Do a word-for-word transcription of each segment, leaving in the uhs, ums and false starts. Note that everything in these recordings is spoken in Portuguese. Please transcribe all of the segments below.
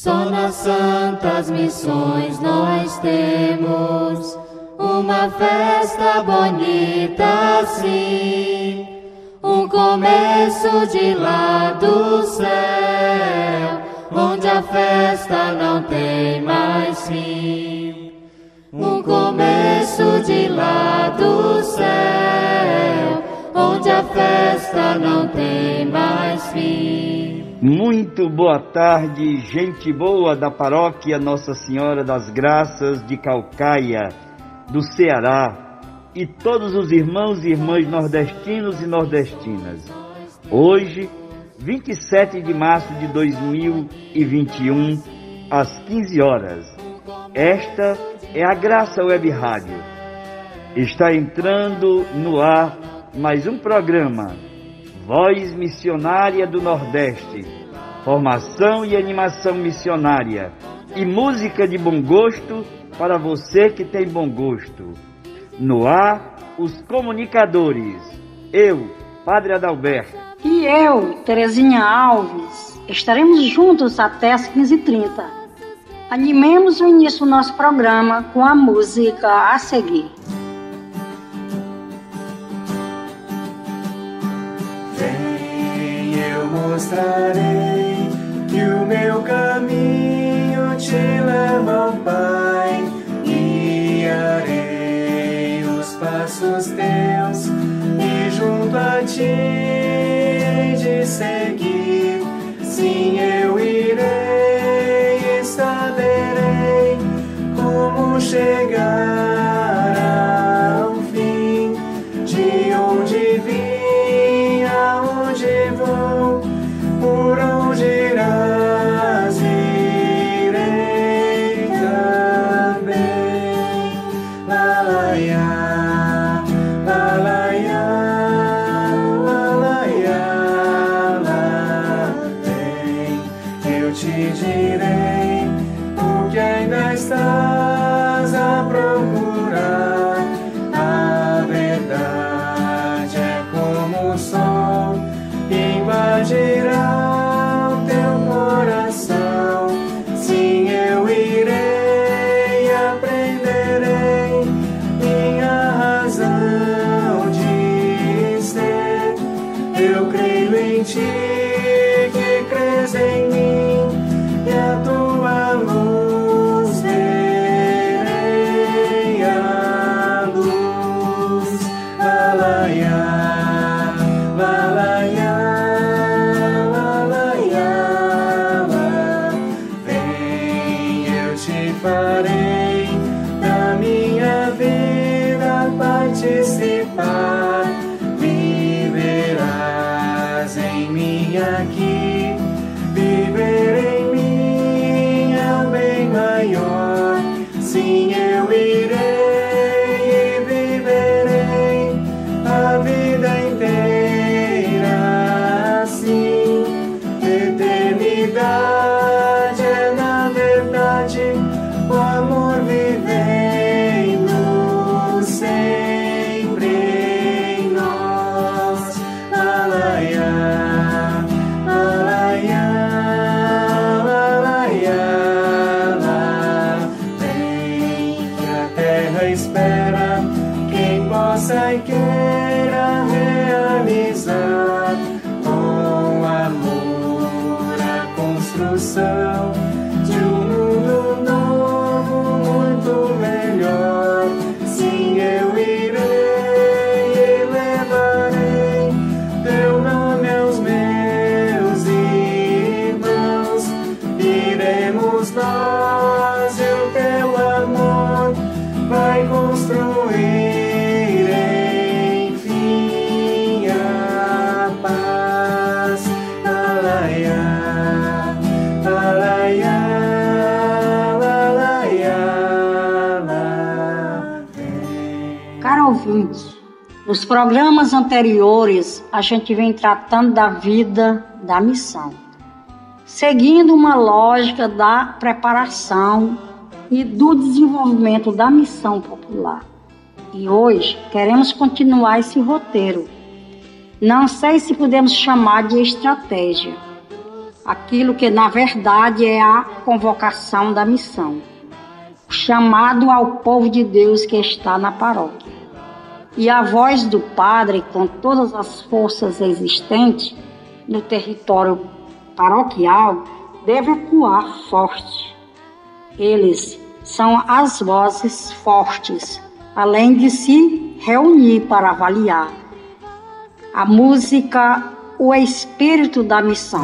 Só nas santas missões nós temos uma festa bonita assim, um começo de lá do céu, onde a festa não tem mais fim. Um começo de lá do céu, onde a festa não tem mais fim. Muito boa tarde, gente boa da paróquia Nossa Senhora das Graças de Caucaia, do Ceará, e todos os irmãos e irmãs nordestinos e nordestinas. Hoje, vinte e sete de março de dois mil e vinte e um, às quinze horas. Esta é a Graça Web Rádio. Está entrando no ar mais um programa, Voz Missionária do Nordeste, formação e animação missionária e música de bom gosto para você que tem bom gosto. No ar, os comunicadores, eu, Padre Adalberto. E eu, Terezinha Alves, estaremos juntos até as quinze e trinta. Animemos o início do nosso programa com a música a seguir. Vem, eu mostrarei que o meu caminho te leva ao Pai, guiarei os passos teus e junto a ti hei de seguir. Sim, eu irei e saberei como chegar ao fim, de onde vim, aonde vou, por onde irás, irei também. La la ya, la la ya, la la ya, la. Vem, eu te direi o que ainda estás a procurar. A verdade é como o sol, invadirá o teu coração. Sim, eu irei e aprenderei minha razão de ser. Eu creio em ti, que crês em mim, e a tua luz verei a luz. La la ya, la la ya, la la ya, la. Vem, eu te farei da minha vida participar. Viverás em mim aqui, viver em mim é o bem maior. Sim, eu irei e viverei a vida inteira assim. Eternidade é na verdade o amor vivendo sempre em nós. La la ya, la la ya, la la ya, la. Vem, que a terra espera quem possa e queira realizar com amor a construção de um mundo novo, muito melhor. Sim, eu irei e levarei teu nome aos meus irmãos. Iremos nós e o teu amor vai construir enfim a paz. La la ya, la la ya, la la ya, la. Caro ouvinte, nos programas anteriores a gente vem tratando da vida da missão, seguindo uma lógica da preparação e do desenvolvimento da missão popular. E hoje queremos continuar esse roteiro. Não sei se podemos chamar de estratégia. aquilo que na verdade é a convocação da missão, o chamado ao povo de Deus que está na paróquia. E a voz do Padre, com todas as forças existentes no território paroquial, deve ecoar forte. Eles são as vozes fortes, além de se reunir para avaliar a música, o espírito da missão.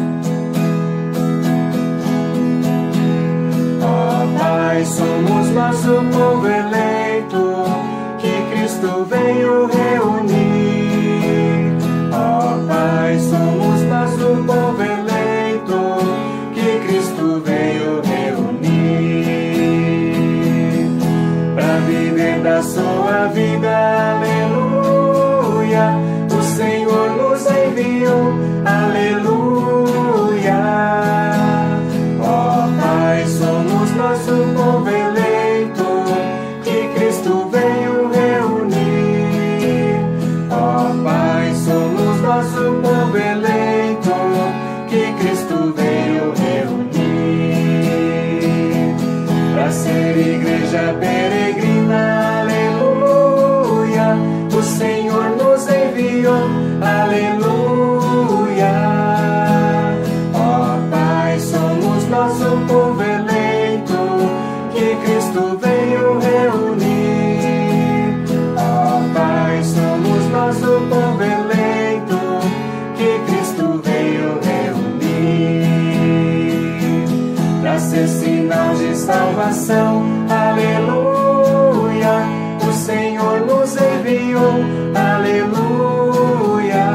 Ó Pai, somos nosso povo eleito, que Cristo veio reunir. Ó Pai, somos nosso povo eleito, que Cristo veio reunir. Pra viver da sua vida, aleluia, o Senhor nos enviou, aleluia. Ó Pai, somos nosso povo eleito, que Cristo veio reunir. Ó Pai, somos nosso povo eleito, que Cristo veio reunir. Pra ser igreja peregrina, aleluia, o Senhor nos enviou, aleluia. Ó Pai, somos nosso povo eleito, que Cristo veio reunir. Ó Pai, somos nosso povo eleito, que Cristo veio reunir. Pra ser sinal de salvação, aleluia, o Senhor nos enviou, aleluia.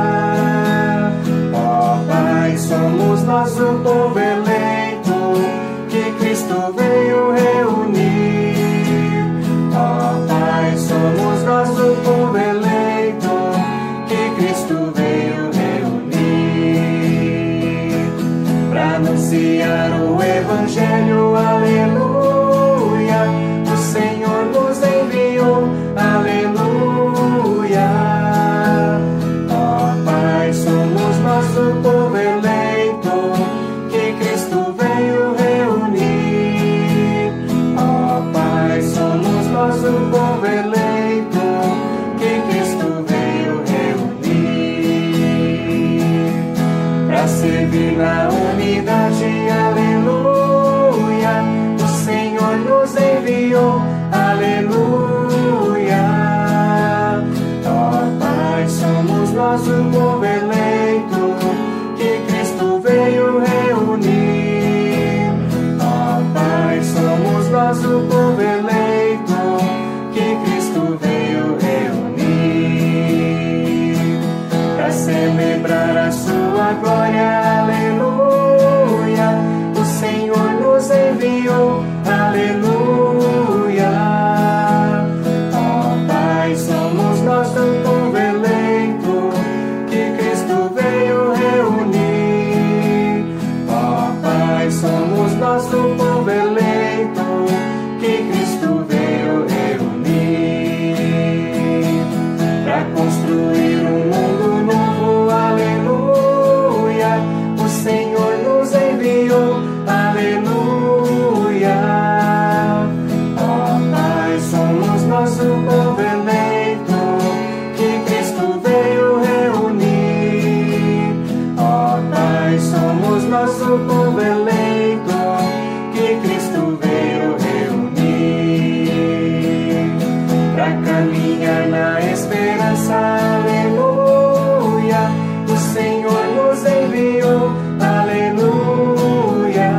Ó Pai, somos nosso povo eleito, que Cristo veio reunir. Ó Pai, somos nosso povo eleito, que Cristo veio reunir. Pra anunciar o Evangelho, aleluia, o Senhor nos enviou, aleluia. Ó Pai, somos nosso povo eleito, que Cristo veio reunir. Ó Pai, somos nosso povo eleito, que Cristo veio reunir. Pra servir na unidade, aleluia, o Senhor nos enviou, aleluia. Ó Pai, somos nosso povo eleito, que Cristo veio reunir. Ó Pai, somos nosso povo eleito, que Cristo veio reunir. Pra celebrar a sua glória, aleluia, o Senhor nos enviou, aleluia. Ó Pai, somos nosso povo eleito, que Cristo veio reunir. Ó Pai, somos nosso povo eleito, que Cristo veio reunir. Pra construir um mundo novo, aleluia, o Senhor nos enviou, aleluia. Ó Pai, somos nosso povo eleito, que Cristo veio reunir. Ó Pai, somos nosso povo eleito, que Cristo veio reunir. Pra caminhar na esperança, aleluia, o Senhor nos enviou, aleluia.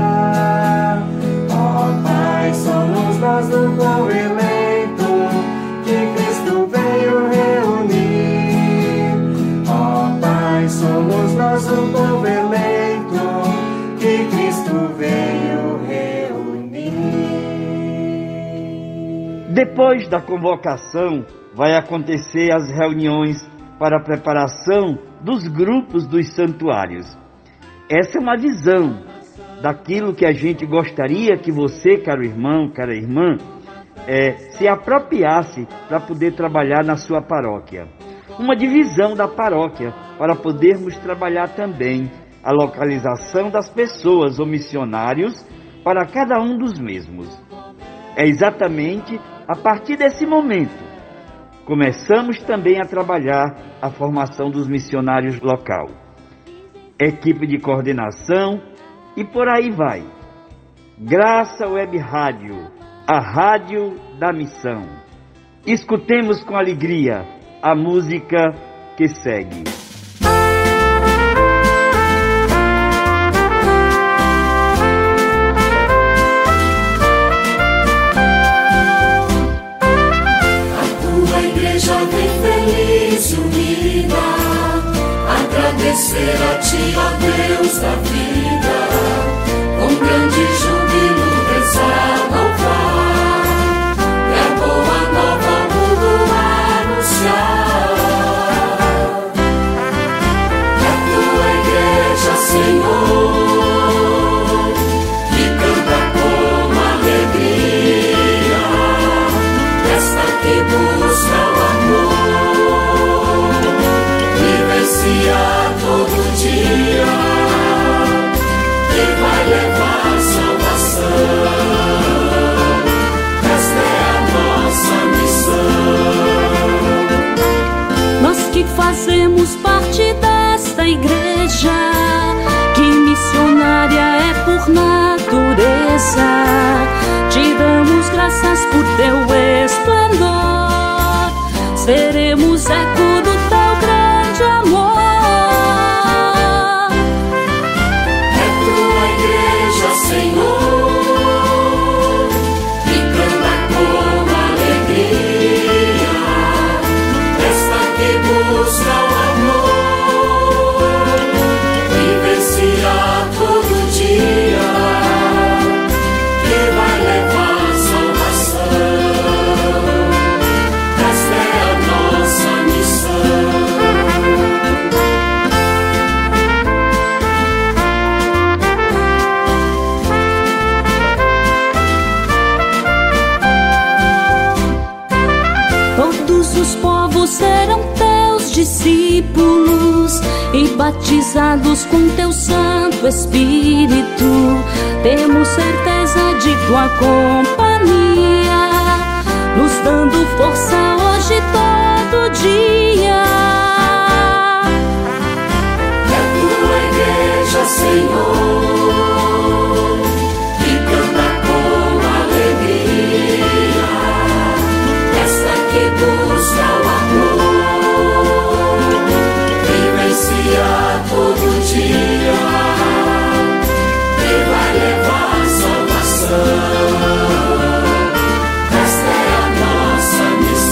Ó Pai, somos nós o povo eleito, que Cristo veio reunir. Ó Pai, somos nós o povo eleito, que Cristo veio reunir. Depois da convocação, vai acontecer as reuniões para a preparação dos grupos dos santuários. Essa é uma visão daquilo que a gente gostaria que você, caro irmão, cara irmã, é, se apropriasse para poder trabalhar na sua paróquia. Uma divisão da paróquia para podermos trabalhar também a localização das pessoas ou missionários para cada um dos mesmos. É exatamente a partir desse momento começamos também a trabalhar a formação dos missionários local, equipe de coordenação e por aí vai. Graça Web Rádio, a rádio da missão. Escutemos com alegria a música que segue. Feliz e unida, agradecer a Ti, ó Deus da vida, com grande júbilo rezar, louvar, e a boa nova ao mundo anunciar. É a Tua igreja, Senhor, que canta com alegria, esta que busca o todo dia, que vai levar salvação. Esta é a nossa missão. Nós que fazemos parte desta igreja, que missionária é por natureza, te damos graças por Teu esplendor, seremos eco do Teu grande amor. Senhor, que canta com alegria, esta que busca o amor, vivencia todo dia, que vai levar salvação. Esta é a nossa missão. Os povos serão Teus discípulos e batizados com Teu Santo Espírito. Temos certeza de Tua companhia, nos dando força hoje e todo dia. É a Tua igreja, Senhor, que canta com alegria, esta que busca o amor, vivencia todo dia, que vai levar salvação. Esta é a nossa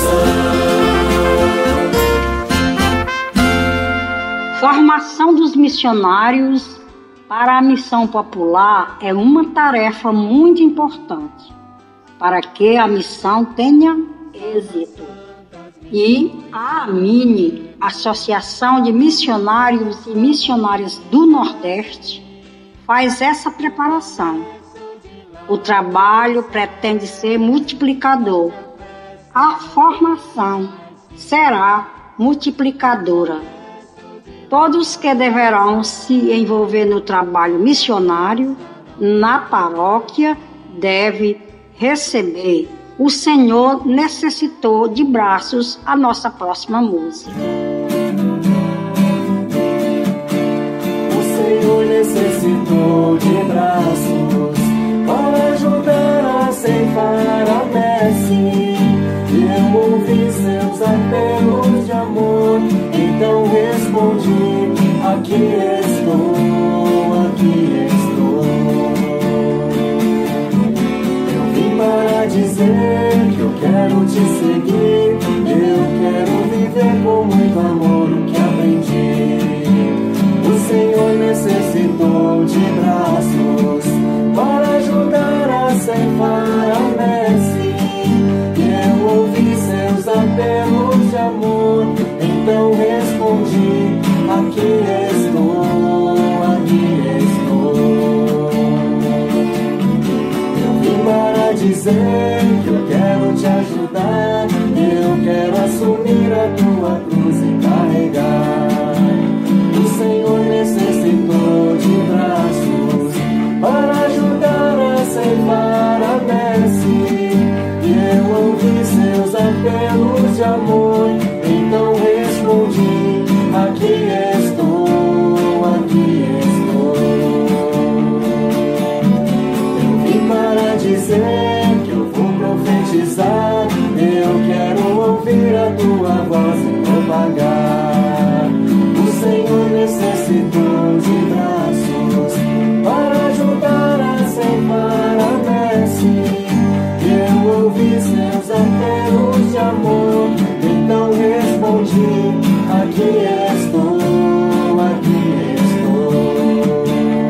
missão. Formação dos missionários para a missão popular é uma tarefa muito importante para que a missão tenha êxito. E a AMINE, Associação de Missionários e Missionárias do Nordeste, faz essa preparação. O trabalho pretende ser multiplicador. A formação será multiplicadora. Todos que deverão se envolver no trabalho missionário na paróquia devem receber. O Senhor necessitou de braços, a nossa próxima música. O Senhor necessitou de braços para ajudar a ceifar a messe. Eu ouvi seus apelos de amor, então respondi: aqui estou, aqui estou. Para dizer que eu quero te seguir, eu quero viver com muito amor o que aprendi. O Senhor necessitou de braços para ajudar a ceifar a messe. Eu ouvi seus apelos de amor, então respondi: aqui estou, aqui estou. Para dizer que eu quero te ajudar, eu quero assumir a tua cruz e carregar. O Senhor necessitou braços para ajudar a ceifar a messe. E eu ouvi seus apelos de amor, então respondi: aqui estou, aqui estou. Eu vim para dizer que eu vou profetizar, eu quero ouvir a tua voz e propagar. O Senhor necessitou de braços para ajudar a ceifar a messe. Eu ouvi seus apelos de amor, então respondi: aqui estou, aqui estou.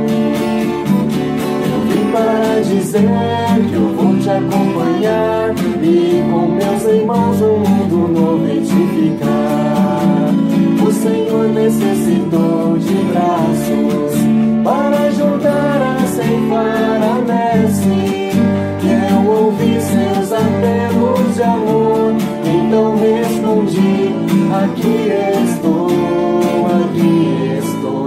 Eu vim para dizer que eu vou te acompanhar e com meus irmãos um mundo novo edificar. O Senhor necessitou de braços para ajudar a ceifar a messe. Eu ouvi seus apelos de amor, então respondi: aqui estou, aqui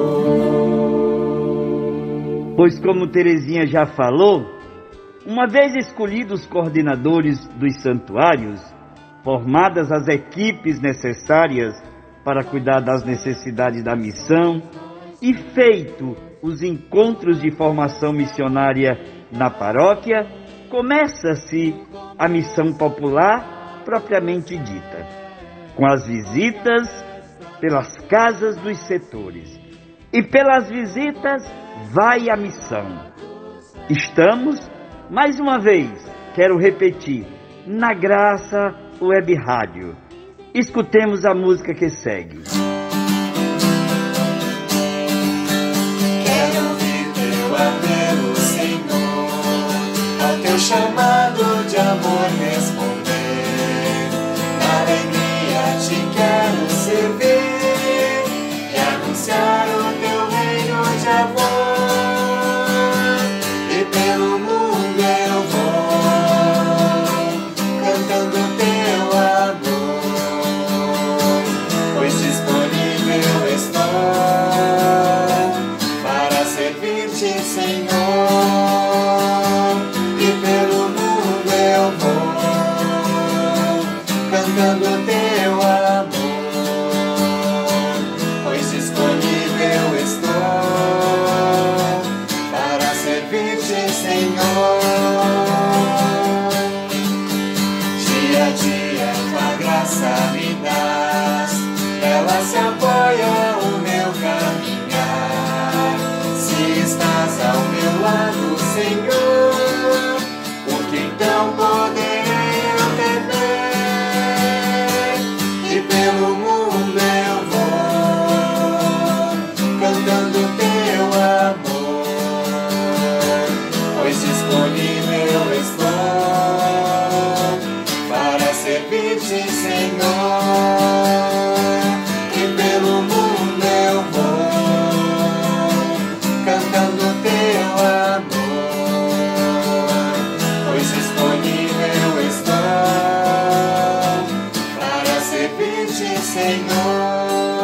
estou. Pois como Terezinha já falou, uma vez escolhidos os coordenadores dos santuários, formadas as equipes necessárias para cuidar das necessidades da missão e feito os encontros de formação missionária na paróquia, começa-se a missão popular propriamente dita, com as visitas pelas casas dos setores. E pelas visitas vai a missão. Estamos, mais uma vez, quero repetir, na Graça Web Rádio. Escutemos a música que segue. Quero ouvir teu apelo, Senhor, ao teu chamado de amor responder. Na alegria te quero servir e anunciar o teu reino de amor. E pelo mundo eu vou cantando teu amor, pois disponível estou para servir-te, Senhor. E pelo mundo eu vou cantando teu amor, pois disponível estou para servir-te, Senhor. Dia a dia tua graça me dás, ela se apoia o meu caminhar. Se estás ao meu lado, Senhor, o que então poderei eu temer? E pelo mundo eu vou cantando teu amor, pois disponível estou para servir-te, Senhor. E pelo mundo eu vou cantando teu amor, pois disponível estou para servir-te, Senhor.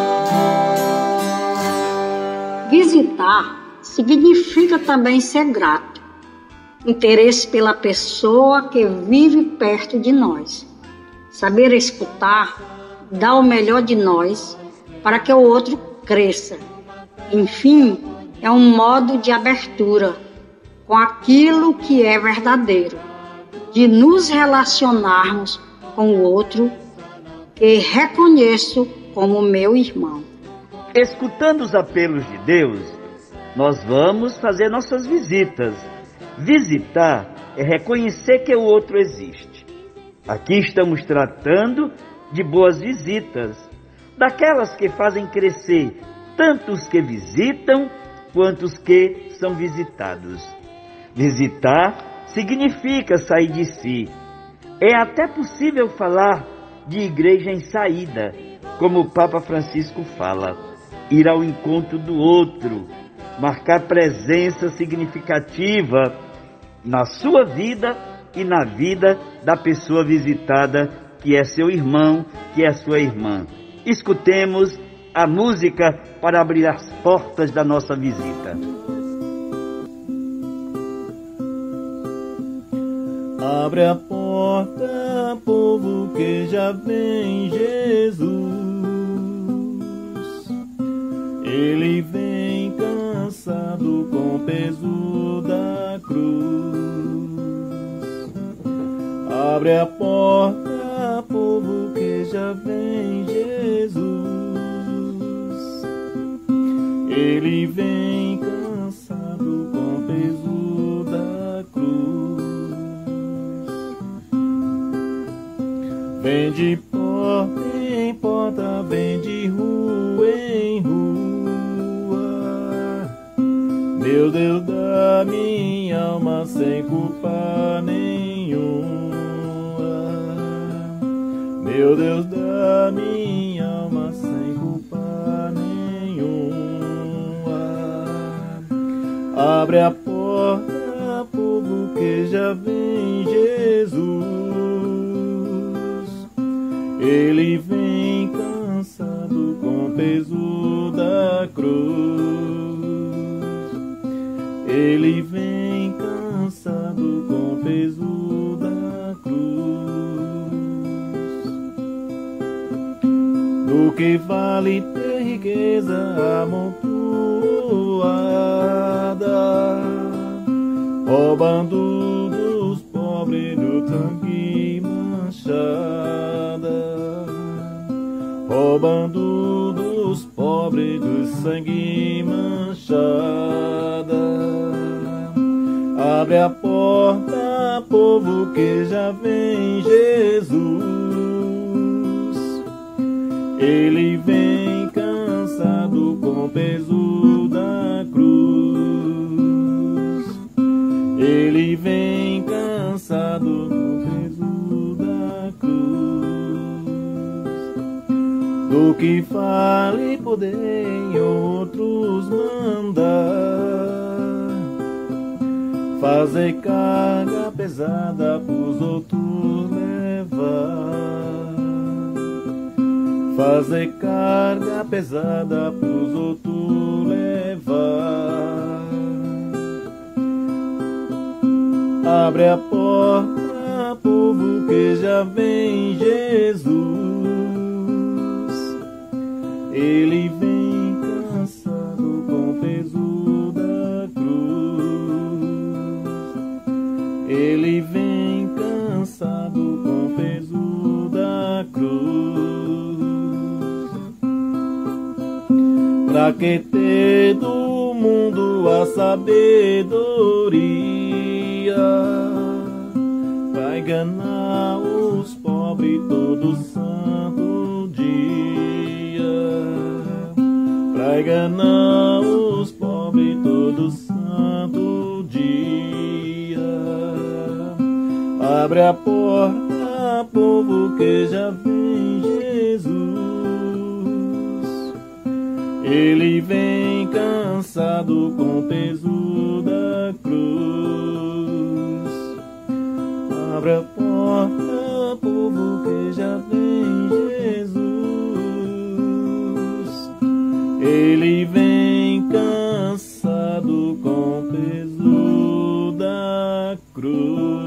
Visitar significa também ser grato, interesse pela pessoa que vive perto de nós, saber escutar, dar o melhor de nós para que o outro cresça. Enfim, é um modo de abertura com aquilo que é verdadeiro, de nos relacionarmos com o outro que reconheço como meu irmão. Escutando os apelos de Deus, nós vamos fazer nossas visitas. Visitar é reconhecer que o outro existe. Aqui estamos tratando de boas visitas, daquelas que fazem crescer tanto os que visitam quanto os que são visitados. Visitar significa sair de si. É até possível falar de igreja em saída, como o Papa Francisco fala. Ir ao encontro do outro, marcar presença significativa na sua vida e na vida da pessoa visitada, que é seu irmão, que é sua irmã. Escutemos a música para abrir as portas da nossa visita. Abre a porta, povo, que já vem Jesus. Ele vem cansado com o peso da cruz. Abre a porta, povo, que já vem Jesus. Ele vem cansado com o peso da cruz. Vem de porta em porta, vem de rua em rua. Meu Deus da minha alma, sem culpa nenhuma. Meu Deus da minha alma, sem culpa nenhuma. Abre a porta, povo, que já vem Jesus. Ele vem cansado com o peso da cruz. Ele vem cansado com o peso da cruz. Do que vale ter riqueza amontoada, roubando dos pobres do tanque manchada. Roubando dos pobres do sangue manchada. Abre a porta, povo, que já vem Jesus. Ele vem cansado com o peso da cruz. Ele vem cansado com o peso da cruz. Do que fale poder em outros mandar, fazer carga pesada pros outros levar. Fazer carga pesada pros outros levar. Abre a porta, povo, que já vem Jesus. Ele vem cansado com o peso da cruz. Ele vem cansado com o peso da cruz. Pra que ter do mundo a sabedoria, pra enganar os pobres todo santo dia. Pra enganar os pobres todo santo dia. Abre a porta, povo, que já vem Jesus. Ele vem cansado com o peso da cruz. Abre a porta, povo, que já vem Jesus. Ele vem cansado com o peso da cruz.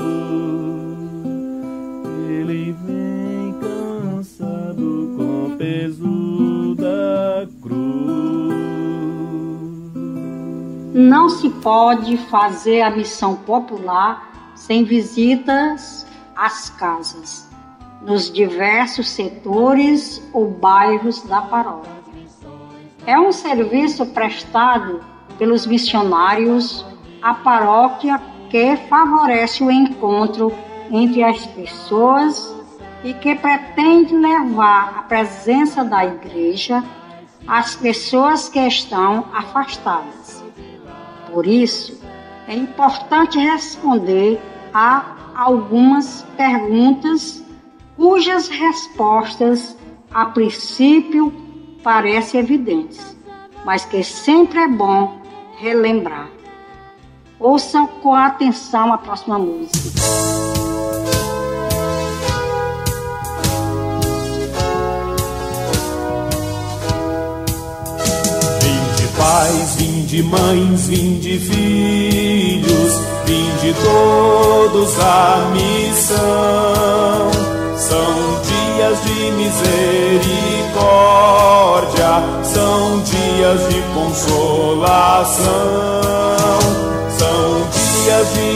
Ele vem cansado com o peso da cruz. Não se pode fazer a missão popular sem visitas às casas, nos diversos setores ou bairros da paróquia. É um serviço prestado pelos missionários à paróquia que favorece o encontro entre as pessoas e que pretende levar a presença da igreja às pessoas que estão afastadas. Por isso, é importante responder a algumas perguntas cujas respostas, a princípio, parecem evidentes, mas que sempre é bom relembrar. Ouçam com atenção a próxima música. Vinde pais, vinde mães, vinde filhos, vinde todos à missão. São dias de misericórdia, são dias de consolação. São dias de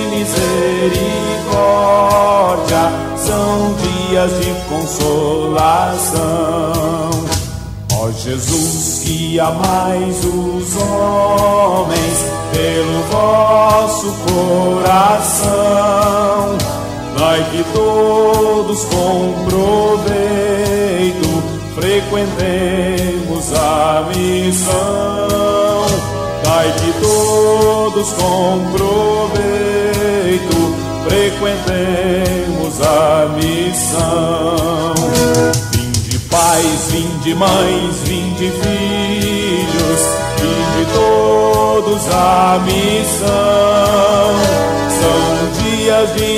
misericórdia, são dias de consolação. Ó Jesus, que amais os homens pelo vosso coração, dai que todos com proveito frequentemos a missão. Dai que todos com proveito frequentemos a missão. Vinde pais, vinde mães, vinde filhos, vinde todos à missão. São dias de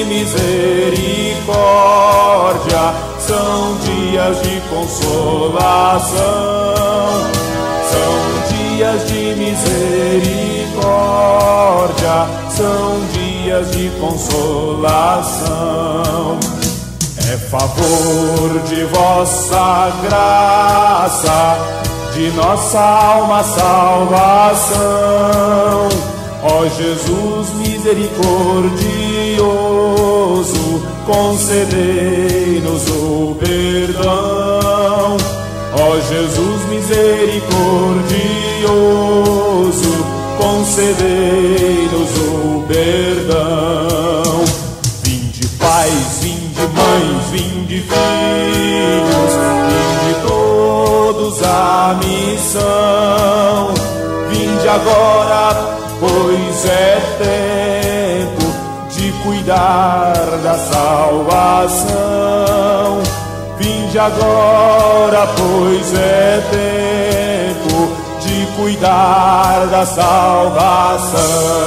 misericórdia, são dias de consolação. São dias de misericórdia, são dias de consolação. É favor de vossa graça, de nossa alma salvação. Ó Jesus misericordioso, concedei-nos o perdão. Ó Jesus misericordioso, concedei-nos o perdão. Vinde pais, vinde mães, vinde filhos, vinde todos à missão. Vinde agora, pois é tempo de cuidar da salvação. Vinde agora, pois é tempo de cuidar da salvação.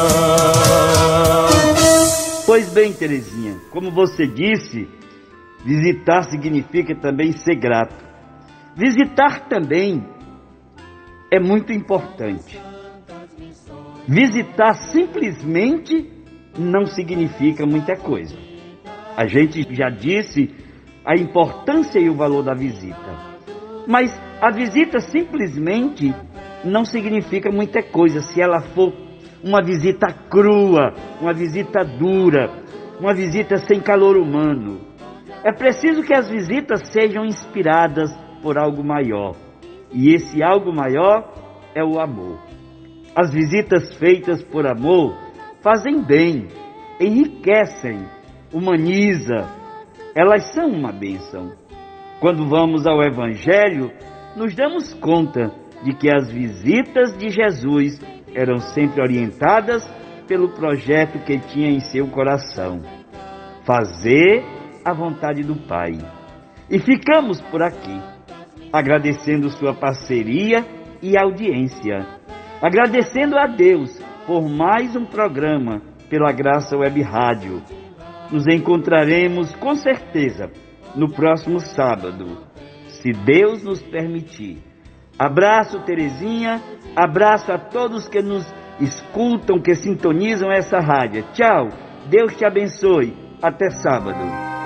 Pois bem, Terezinha, como você disse, visitar significa também ser grato. Visitar também é muito importante. Visitar simplesmente não significa muita coisa. A gente já disse a importância e o valor da visita. Mas a visita simplesmente não significa muita coisa se ela for uma visita crua, uma visita dura, uma visita sem calor humano. É preciso que as visitas sejam inspiradas por algo maior. E esse algo maior é o amor. As visitas feitas por amor fazem bem, enriquecem, humanizam. Elas são uma bênção. Quando vamos ao Evangelho, nos damos conta de que as visitas de Jesus eram sempre orientadas pelo projeto que tinha em seu coração: fazer a vontade do Pai. E ficamos por aqui, agradecendo sua parceria e audiência, agradecendo a Deus por mais um programa pela Graça Web Rádio. Nos encontraremos com certeza no próximo sábado, se Deus nos permitir. Abraço, Terezinha, abraço a todos que nos escutam, que sintonizam essa rádio. Tchau, Deus te abençoe, até sábado.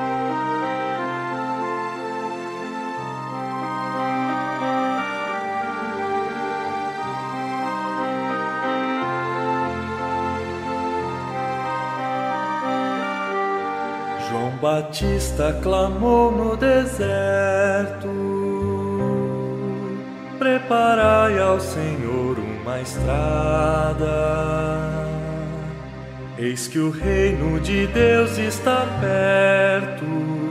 João Batista clamou no deserto: preparai ao Senhor uma estrada. Eis que o reino de Deus está perto.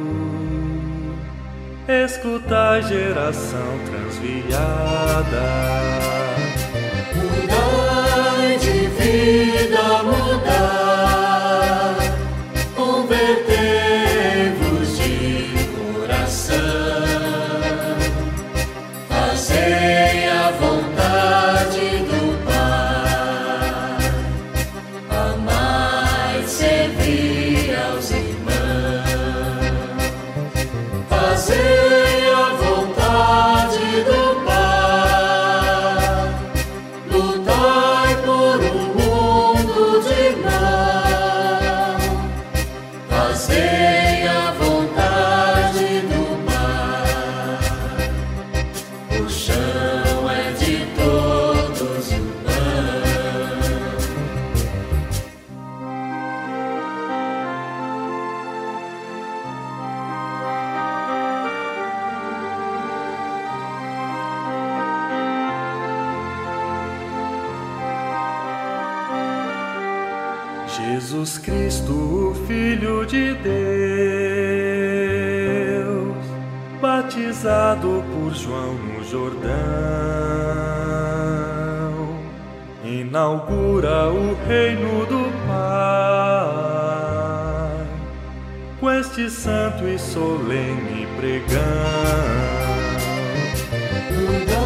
Escutai, geração transviada. Mudai de vida, mudar, convertei-vos de coração, fazei a vontade do Pai, amai, servir aos irmãos, fazei a vontade do Pai, lutai por um mundo de nós. fazei a vontade do mar. O chão é de todos o pão. Jesus Cristo, o Filho de Deus, batizado por João no Jordão, inaugura o reino do Pai, com este santo e solene pregão.